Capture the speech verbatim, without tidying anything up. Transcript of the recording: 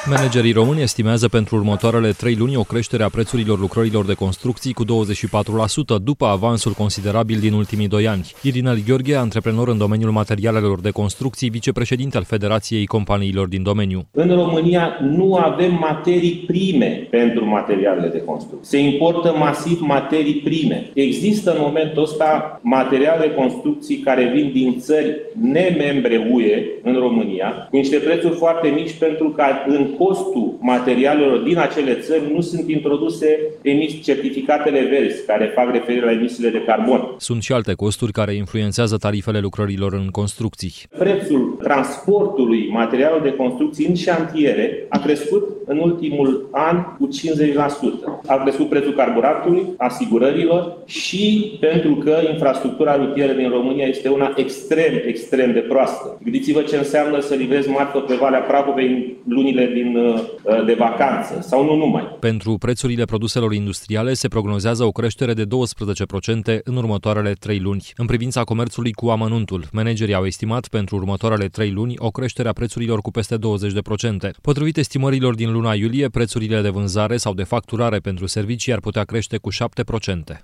Managerii români estimează pentru următoarele trei luni o creștere a prețurilor lucrărilor de construcții cu douăzeci și patru la sută, după avansul considerabil din ultimii doi ani. Irinel Gheorghe, antreprenor în domeniul materialelor de construcții, vicepreședinte al Federației Companiilor din domeniu. În România nu avem materii prime pentru materialele de construcții. Se importă masiv materii prime. Există în momentul ăsta materiale de construcții care vin din țări nemembre U E în România, cu niște prețuri foarte mici, pentru că în costul materialelor din acele țări nu sunt introduse emis certificatele verzi, care fac referire la emisiile de carbon. Sunt și alte costuri care influențează tarifele lucrărilor în construcții. Prețul transportului materialelor de construcții în șantiere a crescut în ultimul an cu cincizeci la sută. A crescut prețul carburantului, asigurărilor și pentru că infrastructura rutieră din România este una extrem, extrem de proastă. Gândiți-vă ce înseamnă să livrezi marfă pe Valea Prahovei în lunile din, de vacanță sau nu numai. Pentru prețurile produselor industriale se prognozează o creștere de douăsprezece la sută în următoarele trei luni. În privința comerțului cu amănuntul, managerii au estimat pentru următoarele trei luni o creștere a prețurilor cu peste douăzeci la sută. Potrivit estimărilor din luna iulie, prețurile de vânzare sau de facturare pentru servicii ar putea crește cu șapte la sută.